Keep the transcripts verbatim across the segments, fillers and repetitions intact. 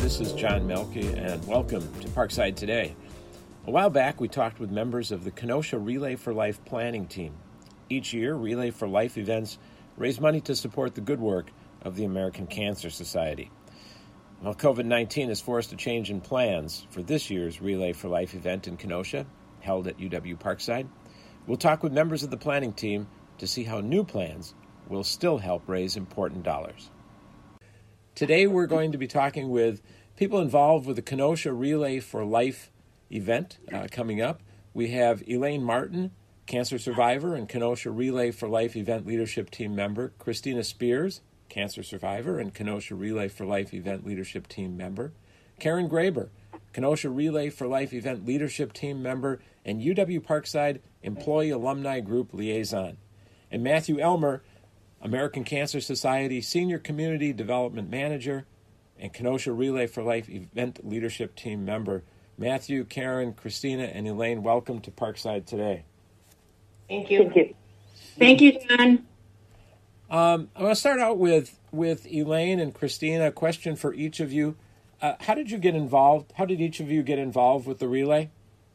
this is John Melke, and welcome to Parkside Today. A while back, we talked with members of the Kenosha Relay for Life planning team. Each year, Relay for Life events raise money to support the good work of the American Cancer Society. Well, covid nineteen has forced a change in plans for this year's Relay for Life event in Kenosha, held at U W Parkside. We'll talk with members of the planning team to see how new plans will still help raise important dollars. Today, we're going to be talking with people involved with the Kenosha Relay for Life event uh, coming up. We have Elaine Martin, cancer survivor and Kenosha Relay for Life event leadership team member, Christina Spears, cancer survivor and Kenosha Relay for Life event leadership team member, Karen Graber, Kenosha Relay for Life event leadership team member and U W Parkside Employee Alumni Group liaison, and Matthew Elmer, American Cancer Society Senior Community Development Manager and Kenosha Relay for Life event leadership team member. Matthew, Karen, Christina, and Elaine, welcome to Parkside Today. Thank you. Thank you. Thank you, John. Um, I want to start out with, with Elaine and Christina. A question for each of you. Uh, how did you get involved? How did each of you get involved with the Relay?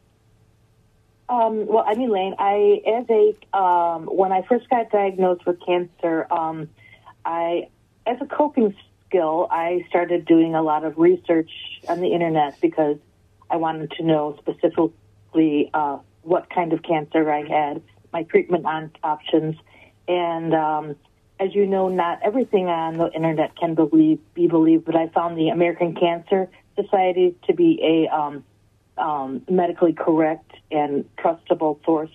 Um, well, I'm Elaine. I, as a, um, when I first got diagnosed with cancer, um, I, as a coping skill, I started doing a lot of research on the internet because I wanted to know specifically uh, what kind of cancer I had, my treatment on options, and um, as you know, not everything on the internet can believe, be believed, but I found the American Cancer Society to be a um, um, medically correct and trustable source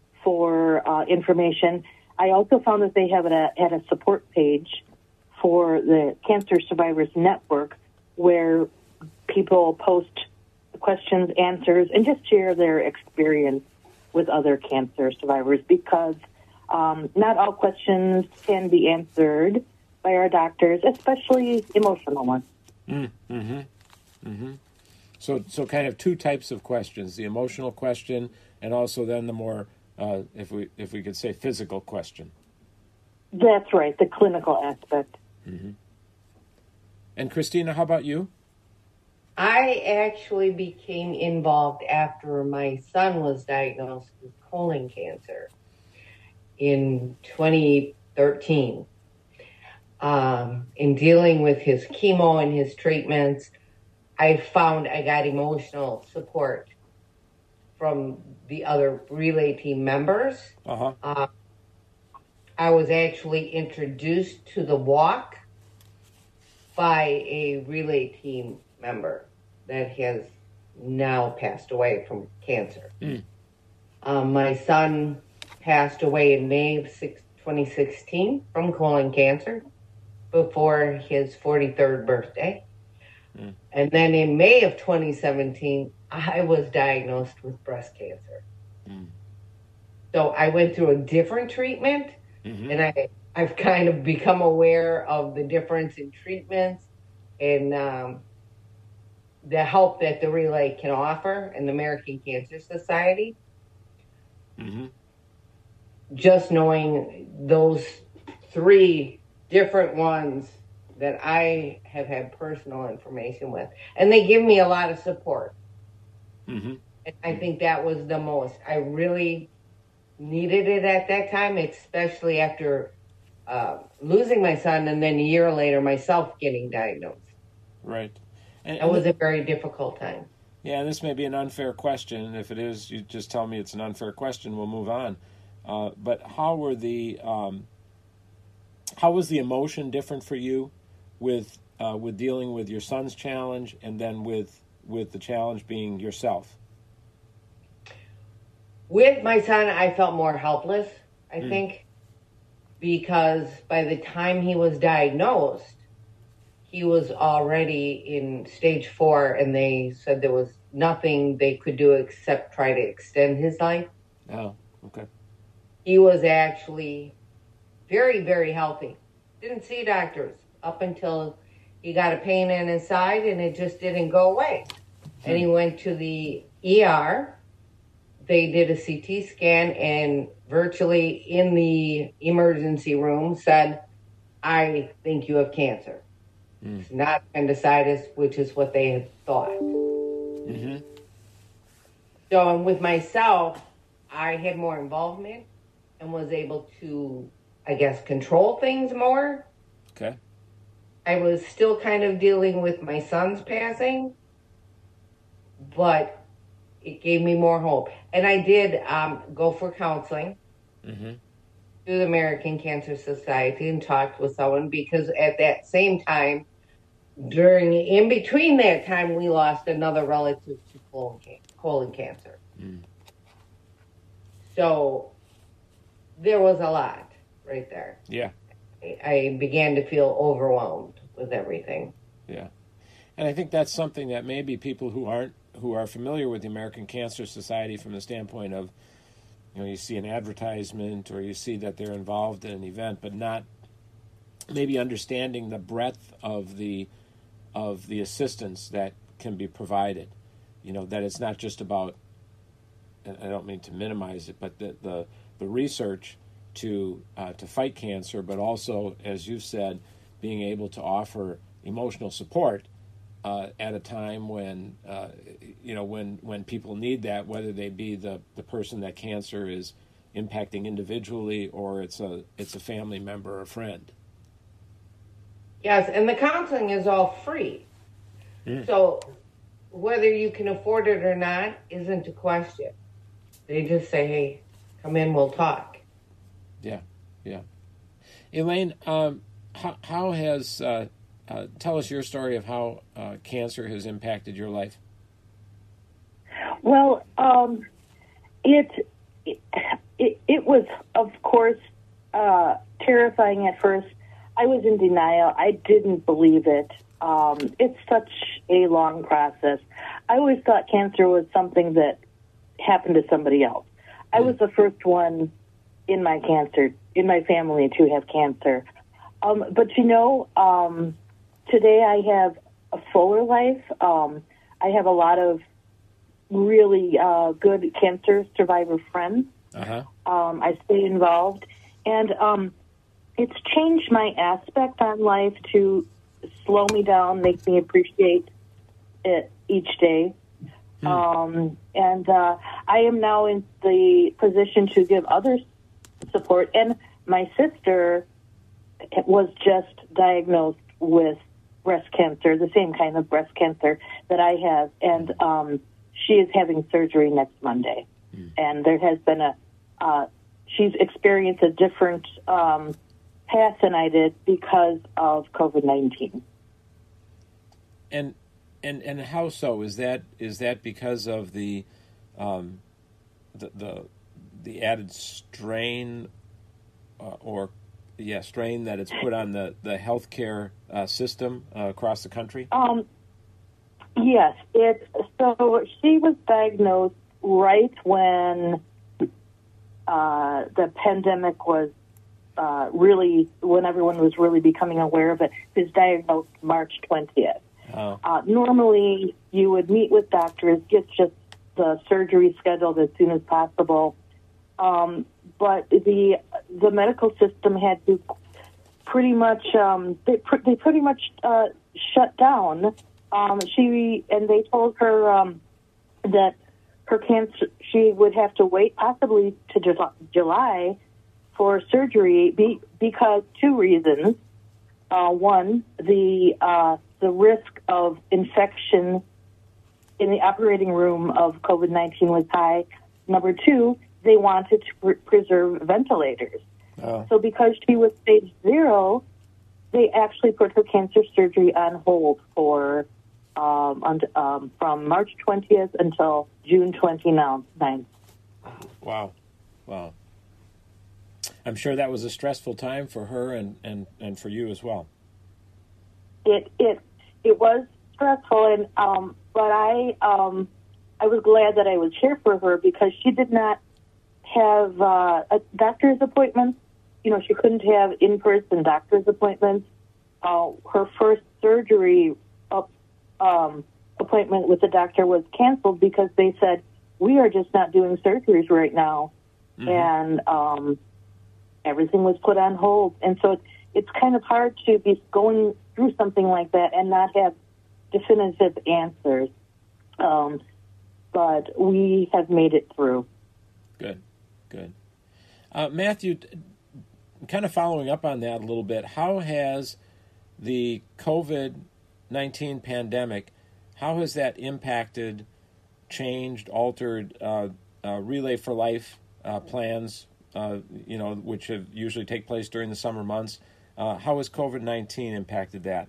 for uh, information. I also found that they have a, had a support page for the Cancer Survivors Network where people post questions, answers, and just share their experience with other cancer survivors because um, not all questions can be answered by our doctors, especially emotional ones. Mm, mm-hmm. Mm-hmm. So, so kind of two types of questions: the emotional question, and also then the more, uh, if we if we could say, physical question. That's right, the clinical aspect. Mm-hmm. And Christina, how about you? I actually became involved after my son was diagnosed with colon cancer in twenty thirteen. Um, in dealing with his chemo and his treatments, I found I got emotional support from the other Relay team members. Uh-huh. Uh, I was actually introduced to the walk by a Relay team member that has now passed away from cancer. Mm. Um, my son passed away in May of twenty sixteen from colon cancer before his forty-third birthday. Mm. And then in May of twenty seventeen, I was diagnosed with breast cancer. Mm. So I went through a different treatment, mm-hmm. and I, I've kind of become aware of the difference in treatments and um, the help that the Relay can offer and the American Cancer Society. Mm-hmm. Just knowing those three different ones that I have had personal information with. And they give me a lot of support. Mm-hmm. And I think that was the most. I really needed it at that time, especially after uh, losing my son and then a year later myself getting diagnosed. Right. And, that was a very difficult time. Yeah, this may be an unfair question. And if it is, you just tell me it's an unfair question. We'll move on. Uh, but how were the um, how was the emotion different for you with uh, with dealing with your son's challenge and then with with the challenge being yourself? With my son, I felt more helpless, I mm. think, because by the time he was diagnosed, he was already in stage four, and they said there was nothing they could do except try to extend his life. Oh, okay. He was actually very, very healthy. Didn't see doctors up until he got a pain in his side, and it just didn't go away. Hmm. And he went to the E R. They did a C T scan, and virtually in the emergency room said, I think you have cancer. Mm. It's not appendicitis, which is what they had thought. Mm-hmm. So with myself, I had more involvement and was able to, I guess, control things more. Okay. I was still kind of dealing with my son's passing, but it gave me more hope. And I did um, go for counseling mm-hmm. through the American Cancer Society and talked with someone, because at that same time, during, in between that time, we lost another relative to colon, can- colon cancer. Mm. So there was a lot right there. Yeah. I, I began to feel overwhelmed with everything. Yeah. And I think that's something that maybe people who aren't, who are familiar with the American Cancer Society from the standpoint of, you know, you see an advertisement or you see that they're involved in an event, but not maybe understanding the breadth of the of the assistance that can be provided. You know, that it's not just about, and I don't mean to minimize it, but the the, the research to uh, to fight cancer, but also, as you've said, being able to offer emotional support uh, at a time when uh, you know when when people need that, whether they be the, the person that cancer is impacting individually or it's a it's a family member or friend. Yes, and the counseling is all free. Mm. So whether you can afford it or not isn't a question. They just say, hey, come in, we'll talk. Yeah, yeah. Elaine, um, how, how has, uh, uh, tell us your story of how uh, cancer has impacted your life. Well, um, it, it, it was, of course, uh, terrifying at first. I was in denial. I didn't believe it. Um, it's such a long process. I always thought cancer was something that happened to somebody else. I was the first one in my cancer, in my family to have cancer. Um, but, you know, um, today I have a fuller life. Um, I have a lot of really uh, good cancer survivor friends. Uh-huh. Um, I stay involved. And um, it's changed my aspect on life to slow me down, make me appreciate it each day. Hmm. Um, and uh, I am now in the position to give others support. And my sister was just diagnosed with breast cancer, the same kind of breast cancer that I have. And um, she is having surgery next Monday. Hmm. And there has been a, uh, she's experienced a different um, path than I did because of COVID nineteen. And and and how so? Is that is that because of the um, the, the the added strain uh, or yeah strain that it's put on the the healthcare uh, system uh, across the country? Um, yes, it. So she was diagnosed right when uh, the pandemic was uh, really when everyone was really becoming aware of it. She was diagnosed March twentieth. Oh. Uh, normally, you would meet with doctors, get just the surgery scheduled as soon as possible. Um, but the the medical system had to pretty much um, they pr- they pretty much uh, shut down. Um, she and they told her um, that her cancer she would have to wait possibly to July for surgery be, because two reasons. Uh, one, the uh, the risk of infection in the operating room of COVID nineteen was high. Number two, they wanted to pre- preserve ventilators. Oh. So because she was stage zero, they actually put her cancer surgery on hold for um, on, um, from March twentieth until June twenty-ninth. Wow. Wow. I'm sure that was a stressful time for her and, and, and for you as well. It it it was stressful, and um, but I um, I was glad that I was here for her because she did not have uh, a doctor's appointments. You know, she couldn't have in-person doctor's appointments. Uh, her first surgery up, um, appointment with the doctor was canceled because they said, we are just not doing surgeries right now. Mm-hmm. And um, everything was put on hold. And so it's, it's kind of hard to be going through something like that and not have definitive answers. Um, but we have made it through. Good, good. Uh, Matthew, kind of following up on that a little bit, how has the COVID nineteen pandemic, how has that impacted, changed, altered uh, uh, Relay for Life uh, plans, uh, you know, which have usually take place during the summer months? Uh, how has COVID nineteen impacted that?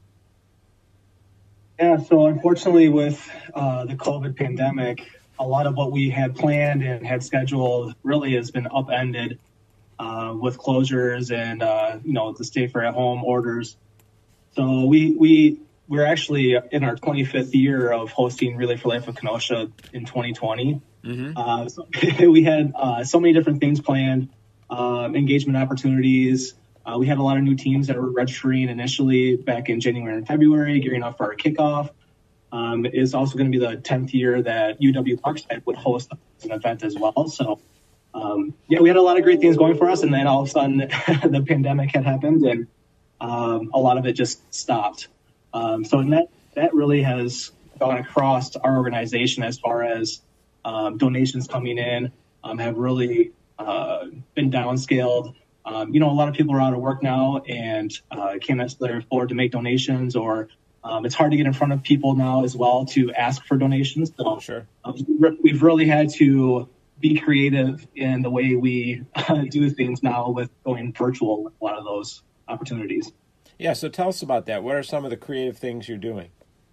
Yeah, so unfortunately with uh, the COVID pandemic, a lot of what we had planned and had scheduled really has been upended uh, with closures and, uh, you know, the stay for at home orders. So we, we, we're actually in our twenty-fifth year of hosting Relay for Life of Kenosha in twenty twenty. Mm-hmm. Uh, so we had uh, so many different things planned, um, engagement opportunities. Uh, we had a lot of new teams that were registering initially back in January and February, gearing up for our kickoff. Um, it's also going to be the tenth year that U W Parkside would host an event as well. So, um, yeah, we had a lot of great things going for us. And then all of a sudden the pandemic had happened and um, a lot of it just stopped. Um, so that, that really has gone across our organization as far as um, donations coming in um, have really uh, been downscaled. Um, you know, a lot of people are out of work now and uh, can't necessarily afford to make donations, or um, it's hard to get in front of people now as well to ask for donations. So sure. um, we've really had to be creative in the way we uh, do things now with going virtual with a lot of those opportunities. Yeah, so tell us about that. What are some of the creative things you're doing?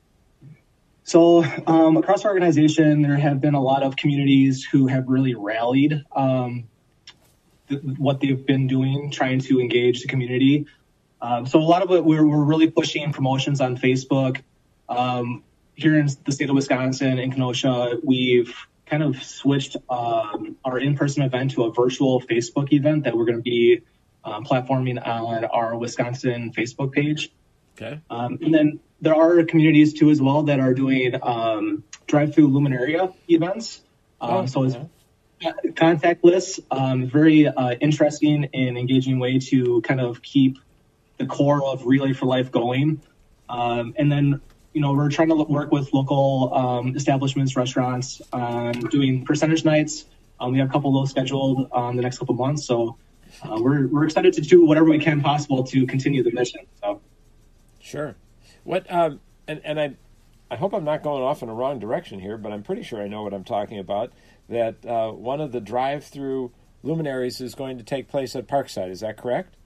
So um, across our organization, there have been a lot of communities who have really rallied um, th- what they've been doing, trying to engage the community. Um, so a lot of it, we're, we're really pushing promotions on Facebook. Um, here in the state of Wisconsin, in Kenosha, we've kind of switched um, our in-person event to a virtual Facebook event that we're going to be um, platforming on our Wisconsin Facebook page. Okay. Um, and then there are communities too as well that are doing um, drive-through Luminaria events. Um, oh, so it's yeah. contactless, um, very uh, interesting and engaging way to kind of keep the core of Relay for Life going. Um, and then, you know, we're trying to work with local um, establishments, restaurants, on doing percentage nights. Um, we have a couple of those scheduled um, the next couple of months. So uh, we're we're excited to do whatever we can possible to continue the mission. So. Sure. What um, and and I, I hope I'm not going off in a wrong direction here, but I'm pretty sure I know what I'm talking about. That uh, one of the drive-through luminaries is going to take place at Parkside. Is that correct?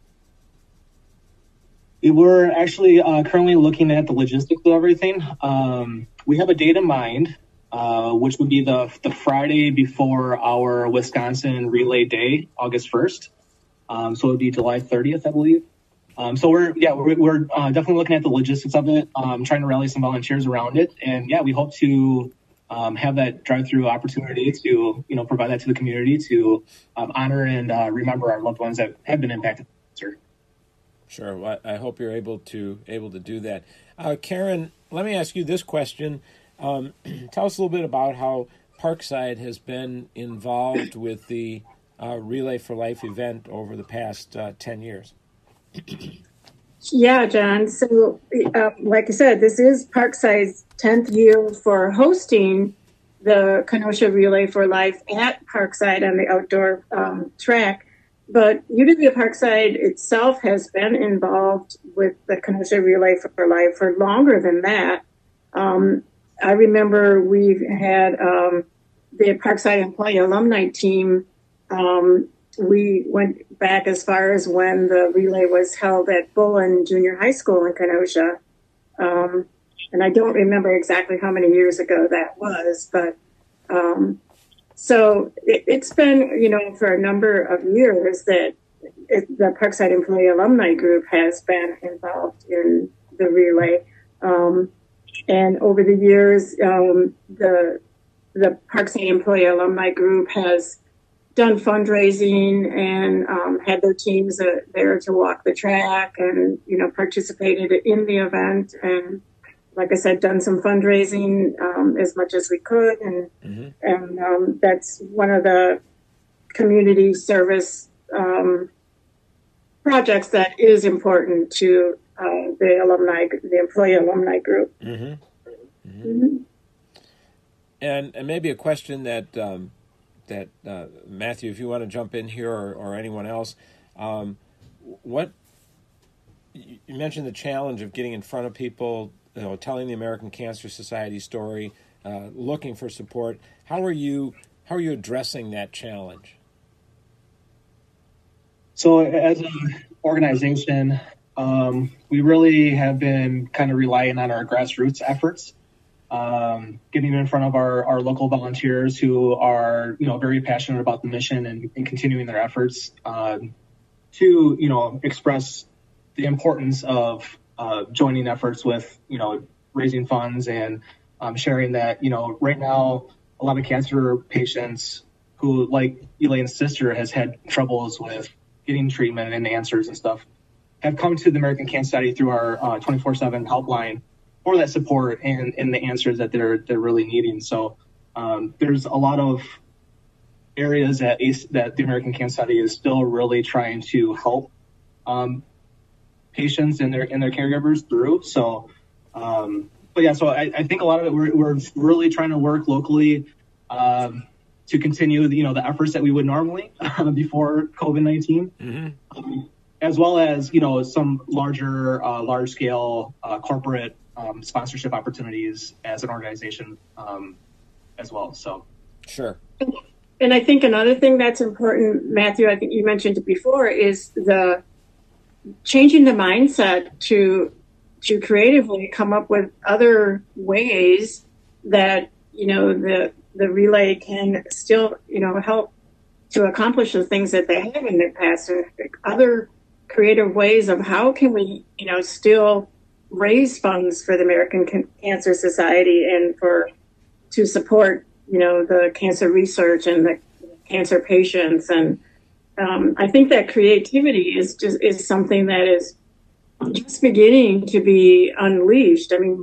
We're actually uh, currently looking at the logistics of everything. Um, we have a date in mind, uh, which would be the the Friday before our Wisconsin Relay Day, August first. Um, so it would be July thirtieth, I believe. Um, so we're, yeah, we're, we're uh, definitely looking at the logistics of it, um, trying to rally some volunteers around it. And yeah, we hope to um, have that drive-through opportunity to, you know, provide that to the community to um, honor and uh, remember our loved ones that have been impacted. Sir. Sure. Well, I hope you're able to able to do that. Uh, Karen, let me ask you this question. Um, tell us a little bit about how Parkside has been involved with the uh, Relay for Life event over the past uh, ten years. Yeah, John. So, uh, like I said, this is Parkside's tenth year for hosting the Kenosha Relay for Life at Parkside on the outdoor um, track. But U W Parkside itself has been involved with the Kenosha Relay for Life for longer than that. Um, I remember we've had um, the Parkside Employee Alumni Team. Um, we went back as far as when the relay was held at Bullen Junior High School in Kenosha. Um, and I don't remember exactly how many years ago that was, but um, so it, it's been, you know, for a number of years that it, the Parkside Employee Alumni Group has been involved in the relay. Um, and over the years, um, the the Parkside Employee Alumni Group has done fundraising and um, had their teams uh, there to walk the track and, you know, participated in the event. And like I said, done some fundraising um, as much as we could. And, mm-hmm. and um, that's one of the community service um, projects that is important to uh, the alumni, the employee alumni group. Mm-hmm. Mm-hmm. Mm-hmm. And, and maybe a question that um, that uh, Matthew, if you want to jump in here, or, or anyone else, um, what you mentioned the challenge of getting in front of people, you know, telling the American Cancer Society story, uh, looking for support. How are you? How are you addressing that challenge? So, as an organization, um, we really have been kind of relying on our grassroots efforts. Um, getting in front of our, our local volunteers who are, you know, very passionate about the mission and, and continuing their efforts um, to, you know, express the importance of uh, joining efforts with, you know, raising funds and um, sharing that, you know, right now, a lot of cancer patients who, like Elaine's sister, has had troubles with getting treatment and answers and stuff, have come to the American Cancer Society through our uh, twenty-four seven helpline for that support and, and the answers that they're they're really needing. So um, there's a lot of areas that ACE, that the American Cancer Society is still really trying to help um, patients and their and their caregivers through. So, um, but yeah, so I, I think a lot of it we're we're really trying to work locally um, to continue the, you know the efforts that we would normally uh, before COVID nineteen. Mm-hmm. Um, as well as, you know, some larger, uh, large scale uh, corporate um, sponsorship opportunities as an organization um, as well. So, sure. And I think another thing that's important, Matthew, I think you mentioned it before, is the changing the mindset to to creatively come up with other ways that, you know, the the relay can still, you know, help to accomplish the things that they have in their past. Other creative ways of how can we, you know, still raise funds for the American Cancer Society and for to support, you know, the cancer research and the cancer patients. And um, I think that creativity is just is something that is just beginning to be unleashed. I mean,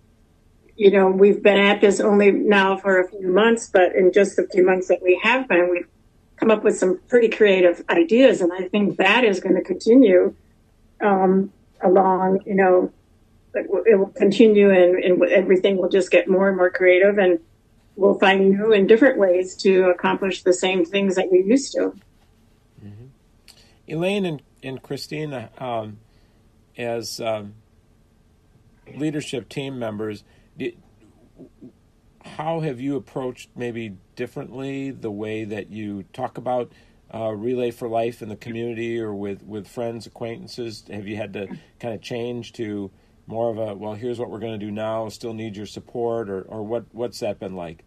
you know, we've been at this only now for a few months, but in just the few months that we have been, we've come up with some pretty creative ideas, and I think that is going to continue um, along. You know, it will continue, and, and everything will just get more and more creative, and we'll find new and different ways to accomplish the same things that we used to. Mm-hmm. Elaine and, and Christina, um, as um, leadership team members, did, how have you approached maybe differently the way that you talk about uh, Relay for Life in the community or with, with friends, acquaintances? Have you had to kind of change to more of a, well, here's what we're going to do now, still need your support, or, or what, what's that been like?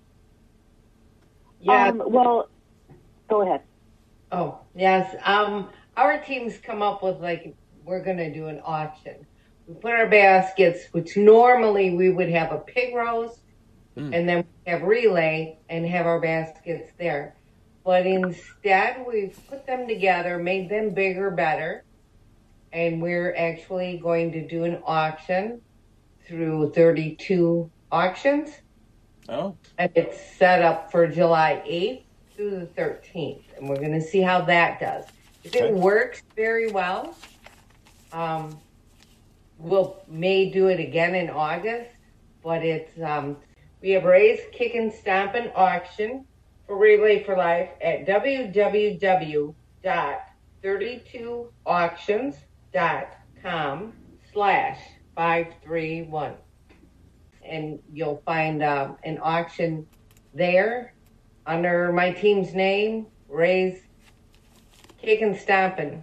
Yeah. Um, well, go ahead. Oh, yes. Um, our teams come up with, like, we're going to do an auction. We put our baskets, which normally we would have a pig roast, Mm. and then we have relay and have our baskets there. But instead, we've put them together, made them bigger, better. And we're actually going to do an auction through thirty-two auctions. Oh. And it's set up for July eighth through the thirteenth. And we're going to see how that does. If okay. it works very well, um, we'll may do it again in August. But it's... Um, We have raised, kick, and stomp an auction for Relay for Life at w w w dot thirty-two auctions dot com slash five three one. And you'll find uh, an auction there under my team's name, Raise, Kick, and Stompin'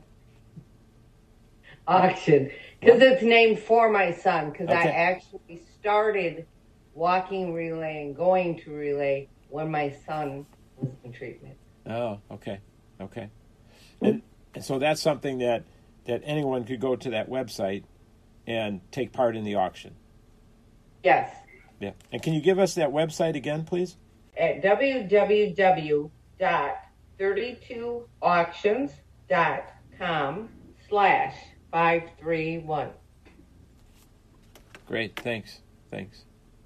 auction. Because it's named for my son, because okay. I actually started walking relay and going to relay when my son was in treatment. Oh, okay. Okay. And, and so that's something that, that anyone could go to that website and take part in the auction. Yes. Yeah. And can you give us that website again, please? At w w w dot thirty-two auctions dot com slash five three one. Great. Thanks. Thanks.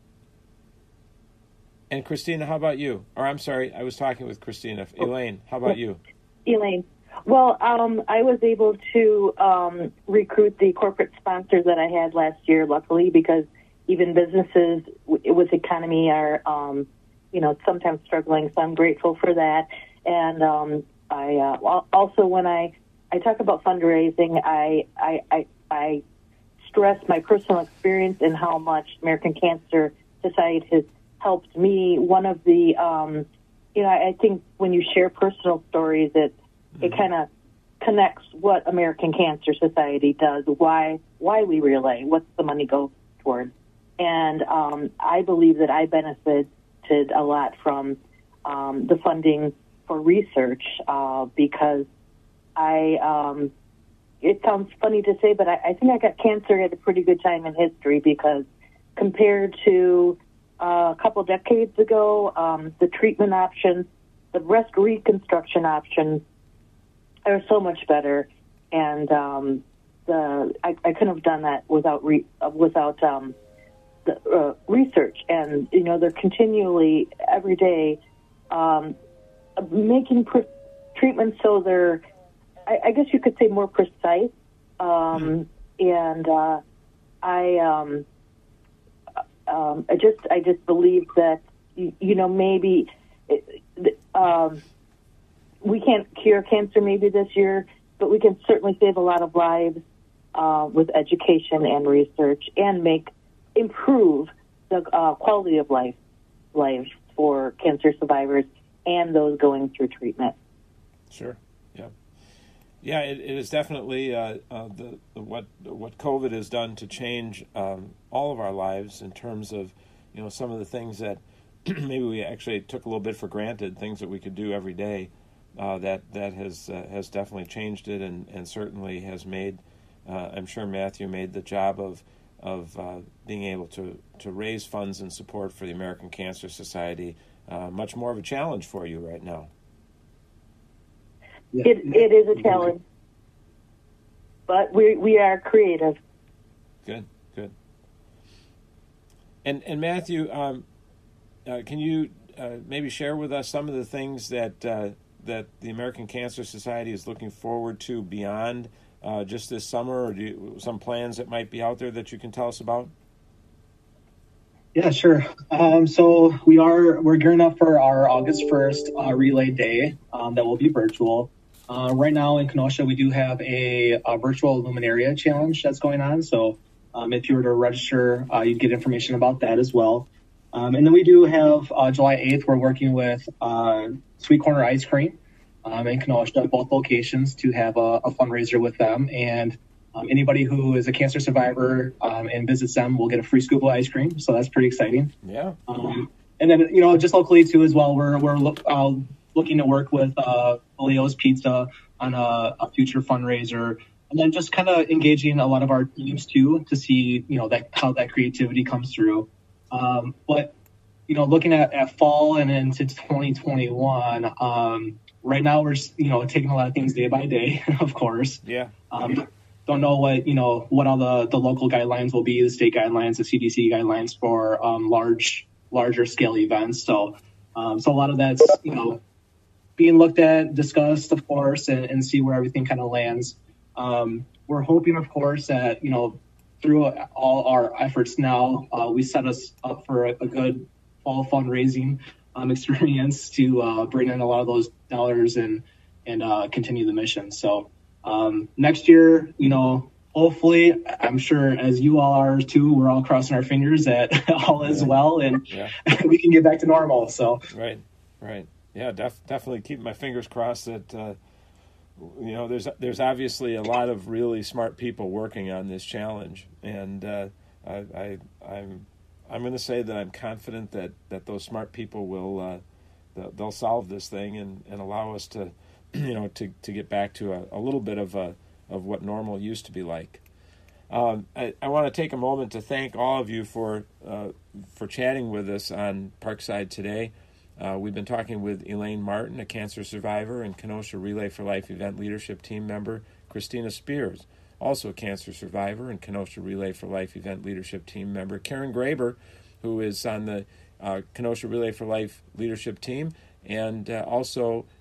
And Christina, how about you? Or I'm sorry, I was talking with Christina. Elaine, how about you? Elaine. Well, um, I was able to um, recruit the corporate sponsors that I had last year, luckily, because even businesses w- with economy are, um, you know, sometimes struggling. So I'm grateful for that. And um, I uh, also, when I, I talk about fundraising, I, I, I, I stress my personal experience and how much American Cancer Society has helped me. One of the, um, you know, I think when you share personal stories, it mm-hmm. it kind of connects what American Cancer Society does, why why we relay, what's the money go towards. And um, I believe that I benefited a lot from um, the funding for research uh, because I, um, it sounds funny to say, but I, I think I got cancer at a pretty good time in history because compared to uh, a couple decades ago, um, the treatment options, the breast reconstruction options are so much better. And um, the I, I couldn't have done that without re, uh, without um, the uh, research. And you know, they're continually every day um, making pre- treatments so they're, I, I guess you could say, more precise. Um, and uh, I, um, um, I just, I just believe that you, you know maybe it, um, we can't cure cancer maybe this year, but we can certainly save a lot of lives uh, with education and research, and make improve the uh, quality of life life for cancer survivors and those going through treatment. Sure. Yeah. Yeah. It, it is definitely uh, uh, the, the what what COVID has done to change um, all of our lives in terms of, you know, some of the things that maybe we actually took a little bit for granted, things that we could do every day. Uh, that that has uh, has definitely changed it, and, and certainly has made. Uh, I'm sure Matthew made the job of of uh, being able to, to raise funds and support for the American Cancer Society uh, much more of a challenge for you right now. Yeah. It it is a challenge, but we we are creative. Good, good. And and Matthew, um, uh, can you uh, maybe share with us some of the things that uh, that the American Cancer Society is looking forward to beyond uh, just this summer, or do you, some plans that might be out there that you can tell us about? Yeah, sure. Um, so we are we're gearing up for our August first uh, relay day um, that will be virtual. Uh, right now in Kenosha, we do have a, a virtual Luminaria challenge that's going on. So um, if you were to register, uh, you'd get information about that as well. Um, and then we do have uh, July eighth, we're working with uh, Sweet Corner Ice Cream um, in Kenosha, both locations, to have a, a fundraiser with them. And um, anybody who is a cancer survivor um, and visits them will get a free scoop of ice cream. So that's pretty exciting. Yeah. Um, and then, you know, just locally too as well, we're we're lo- uh, looking to work with uh, Leo's Pizza on a, a future fundraiser. And then just kind of engaging a lot of our teams too to see, you know, that how that creativity comes through. Um, but, you know, looking at, at fall and into twenty twenty-one, um, right now we're, you know, taking a lot of things day by day, of course. Yeah. Um, don't know what, you know, what all the, the local guidelines will be, the state guidelines, the C D C guidelines for um, large, larger scale events. So, um, so a lot of that's, you know, being looked at, discussed, of course, and, and see where everything kind of lands. Um, we're hoping, of course, that, you know, through all our efforts now, uh, we set us up for a, a good fall fundraising um, experience to uh, bring in a lot of those dollars and and uh, continue the mission. So um, next year, you know, hopefully, I'm sure as you all are too, we're all crossing our fingers that all is well and yeah. we can get back to normal. So right, right, yeah, def- definitely keep my fingers crossed that. Uh, You know, there's there's obviously a lot of really smart people working on this challenge, and uh, I, I I'm I'm going to say that I'm confident that, that those smart people will uh, they'll solve this thing and, and allow us to, you know, to, to get back to a, a little bit of a of what normal used to be like. Um, I, I want to take a moment to thank all of you for uh, for chatting with us on Parkside today. Uh, we've been talking with Elaine Martin, a cancer survivor and Kenosha Relay for Life event leadership team member, Christina Spears, also a cancer survivor and Kenosha Relay for Life event leadership team member, Karen Graber, who is on the uh, Kenosha Relay for Life leadership team, and uh, also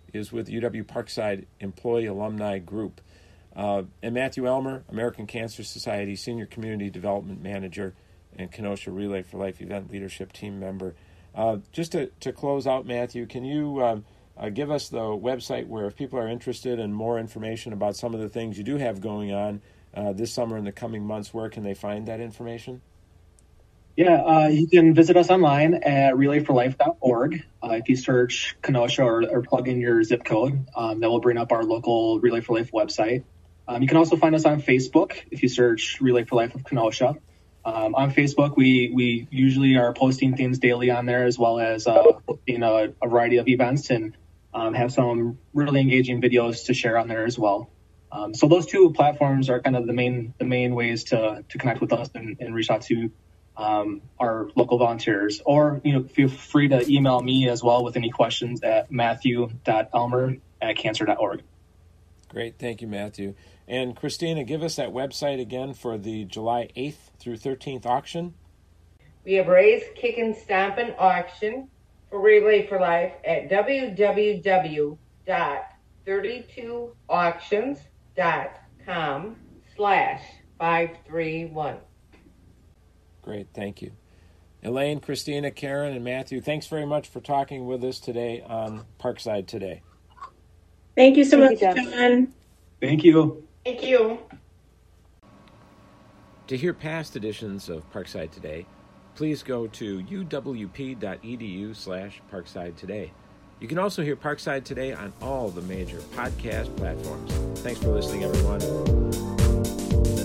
is with U W Parkside Employee Alumni Group. Uh, and Matthew Elmer, American Cancer Society Senior Community Development Manager and Kenosha Relay for Life Event Leadership Team Member. Uh, just to, to close out, Matthew, can you um, uh, give us the website where if people are interested in more information about some of the things you do have going on uh, this summer and the coming months, where can they find that information? Yeah, uh, you can visit us online at relay for life dot org. Uh, if you search Kenosha or, or plug in your zip code, um, that will bring up our local Relay for Life website. Um, you can also find us on Facebook if you search Relay for Life of Kenosha. Um, on Facebook, we we usually are posting things daily on there, as well as uh, posting a, a variety of events, and um, have some really engaging videos to share on there as well. Um, so those two platforms are kind of the main the main ways to to connect with us and, and reach out to um, our local volunteers. Or you know, feel free to email me as well with any questions at matthew dot elmer at cancer dot org. Great, thank you, Matthew. And Christina, give us that website again for the July eighth through thirteenth auction. We have Raise, Kick, and Stomp an auction for Relay for Life at w w w dot thirty-two auctions dot com slash five three one. Great, thank you. Elaine, Christina, Karen, and Matthew, thanks very much for talking with us today on Parkside Today. Thank you so Thank much, you, John. Thank you. Thank you. To hear past editions of Parkside Today, please go to u w p dot e d u slash Parkside Today. You can also hear Parkside Today on all the major podcast platforms. Thanks for listening, everyone.